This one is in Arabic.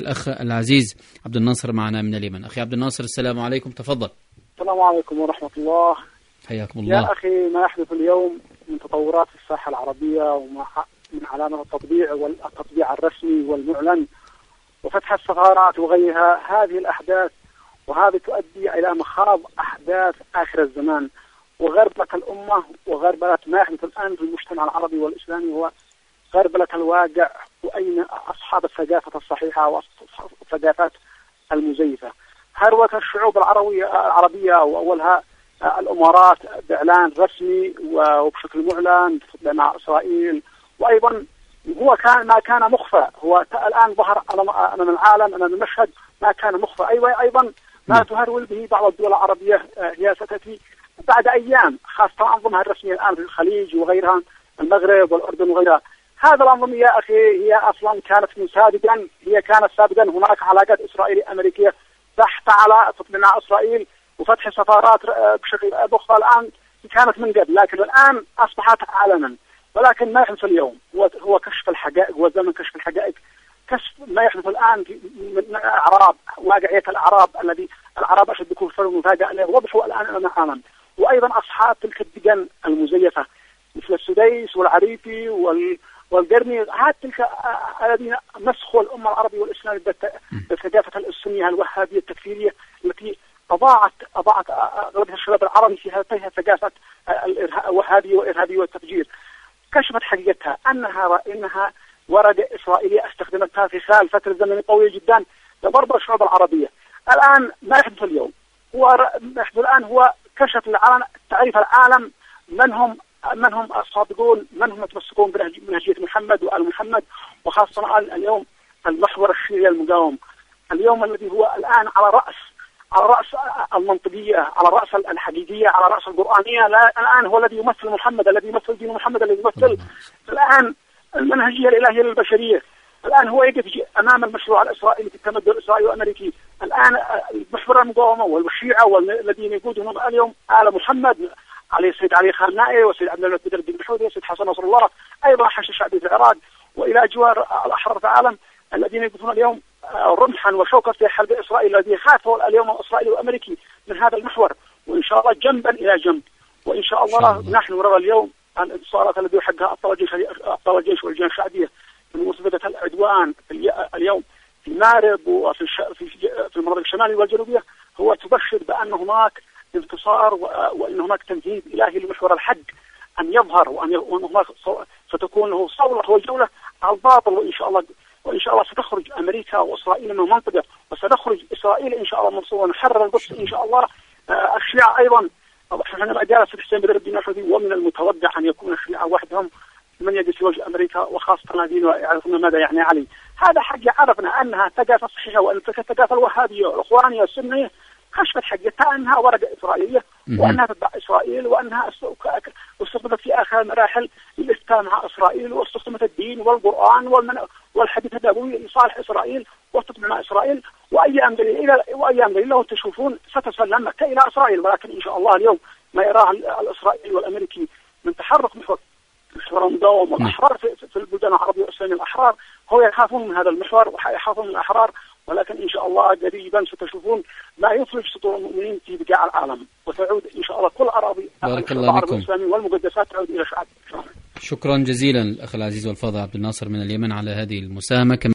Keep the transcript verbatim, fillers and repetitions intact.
الأخ العزيز عبد الناصر معنا من اليمن. أخي عبد الناصر، السلام عليكم، تفضل. السلام عليكم ورحمة الله. حياكم الله. يا أخي، ما يحدث اليوم من تطورات في الساحة العربية ومن علامة التطبيع والتطبيع الرسمي والمعلن وفتح السفارات وغيرها، هذه الأحداث وهذه تؤدي إلى مخاض أحداث آخر الزمان وغربلة الأمة وغربلة ما يحدث الآن في المجتمع العربي والإسلامي هو غربلة الواقع، وأين أصحاب الثقافة الصحيحة والثقافات المزيفة. هروة الشعوب العربية العربية وأولها الإمارات بإعلان رسمي وبشكل معلن مع إسرائيل، وأيضا هو كان ما كان مخفى، هو الآن ظهر أمام العالم أمام المشهد ما كان مخفى. أيوة أيضا ما تهرول به بعض الدول العربية هي ستأتي بعد أيام، خاصة أنظمها الرسمية الآن في الخليج وغيرها، المغرب والأردن وغيرها. هذا الأنظمة يا أخي هي أصلا كانت من سابقا، هي كانت سابقا هناك علاقات إسرائيلية أمريكية بحث على تطبيع إسرائيل وفتح سفارات بشكل أخرى الآن كانت من قبل، لكن الآن أصبحت علنا. ولكن ما يحدث اليوم هو هو كشف الحقائق، هو زمن كشف الحقائق، كشف ما يحدث الآن من الأعراب، واقعية الأعراب الذي العرب أشد كفر ومفاجأة وضحوا الآن أمام العالم، وأيضا أصحاب تلك الدجن المزيفة مثل السديس والعريفي وال والقرني، هاد تلك الذين مسخوا الأمة العربية والإسلامية بالثقافة السنية الوهابية التكفيرية التي أضاعت أضاعت أغلبية الشباب العربي في هذه الثقافة الوهابية والإرهابية والتفجير. كشفت حقيقتها أنها إنها ورقة إسرائيلية استخدمتها في خلال فترة زمنية طويلة جدا لضرب الشعوب العربية. الآن ما يحدث اليوم هو ما يحدث الآن هو كشف العالم، تعريف العالم من هم من هم الصادقون، من هم يتمسكون بمنهجية محمد وآل محمد، وخاصة اليوم المحور الشيعي المقاوم، اليوم الذي هو الآن على رأس على رأس المنطقية، على رأس الحقيقية، على رأس القرآنية. لا الآن هو الذي يمثل محمد، الذي يمثل دين محمد، الذي يمثل الآن المنهجية الإلهية للبشرية. الآن هو يقف أمام المشروع الإسرائيلي في التمدد الإسرائيلي والأمريكي. الآن محور المقاومة والشيعة والذين يقودهم اليوم آل محمد، علي السيد علي خامنائي والسيد عبد الملك بدر الدين بحودي والسيد حسن نصر الله، أيضا حشد الشعبي في العراق، وإلى جوار الأحرار في العالم الذين يقفون اليوم رمحا وشوكا في حرب إسرائيل، الذي خافوا اليوم الإسرائيلي والأمريكي من هذا المحور، وإن شاء الله جنبا إلى جنب. وإن شاء الله, شاء الله. نحن نرى اليوم الانتصارات التي يحققها أبطال الجيش واللجان الشعبية من مصيبة العدوان اليوم في مارب وفي في المناطق الشمالية والجنوبية، هو تبشر بأن هناك انتصار وأن هناك تنفيذ إلهي لمحور الحق أن يظهر، وأن هناك ستكون له صولة والجولة على الباطل. وإن شاء الله وإن شاء الله ستخرج أمريكا وإسرائيل من المنطقة، وستخرج إسرائيل إن شاء الله منصورة ونحرر القدس إن شاء الله. الشيعة أيضا حينما جاء السيد حسين بدر الدين الحوثي، ومن المتوقع أن يكون الشيعة وحدهم من يجلس في وجه أمريكا، وخاصة الذين يعرفون ماذا يعني علي. هذا حق عرفنا أنها ثقافة صحيحة، وأن الثقافة الوهابية والإخوانية والسنية كشفت حقيقتها أنها ورقة إسرائيلية، وأنها تتبع إسرائيل، وأنها استخدمت في آخر المراحل للإفتاء مع إسرائيل، واستخدمت الدين والقرآن والمن... والحديث النبوي لصالح إسرائيل وتتبع مع إسرائيل. وأيام دليل وأيام دليل لو تشوفون ستسلم مكة إلى إسرائيل. ولكن إن شاء الله اليوم ما يراه الإسرائيلي والأمريكي من تحرك محور محور المقاومة والأحرار في, في البلدان العربية والإسلامية الأحرار، هو يخافون من هذا المحور ويخافون من الأحرار. ولكن إن شاء الله قريبا ستشوفون ما يفرج سطور المؤمنين في بقاع العالم، وتعود إن شاء الله كل أراضي العرب والإسلامي والمقدسات تعود إلى شعب. شكرا جزيلا الأخ العزيز والفاضل عبد الناصر من اليمن على هذه المساهمة.